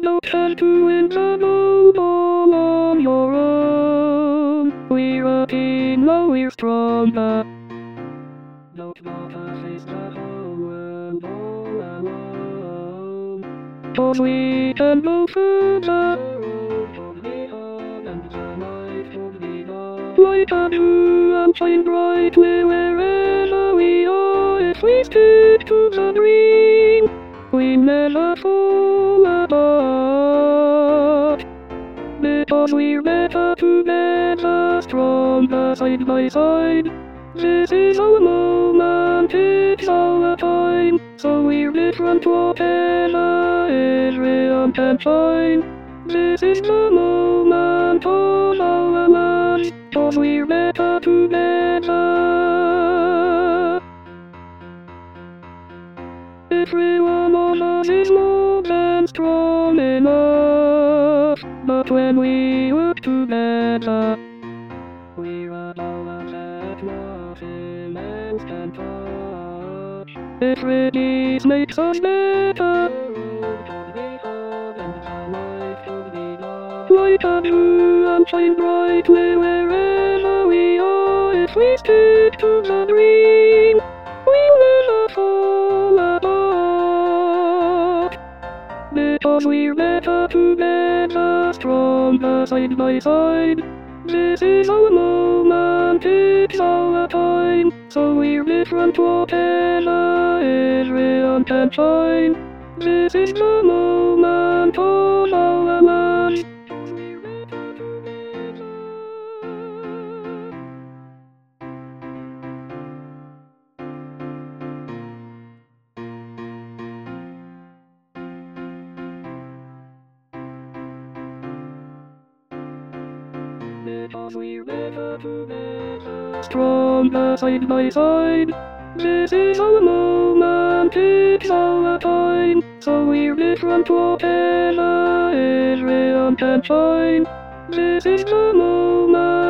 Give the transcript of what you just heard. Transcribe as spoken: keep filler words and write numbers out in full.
No chance to win the gold all on your own. We're a team, now we're stronger. Don't wanna face the whole world all alone. 'Cause we can go further. Light a new and shine brightly wherever we are. If we stick to the dream, we never fall apart. Because we're better together, stronger side by side. This is our moment, it's our time. So we're different, whatever is real can shine. This is the moment of our lives, 'cause we're better together. Every one of us is more than strong enough, but when we work together, we're a power that nothing else can touch. Every piece makes us better. Light a new and shine brightly wherever we are. If we stick to the dream, we'll never fall apart. Because we're better together, stronger side by side. This is our moment, it's our time. So we're different, whatever is real can shine. This is the moment of our lives. Because we're better together, stronger side by side. This is our moment, it's our time. So we're different, whatever is real can shine. This is the moment.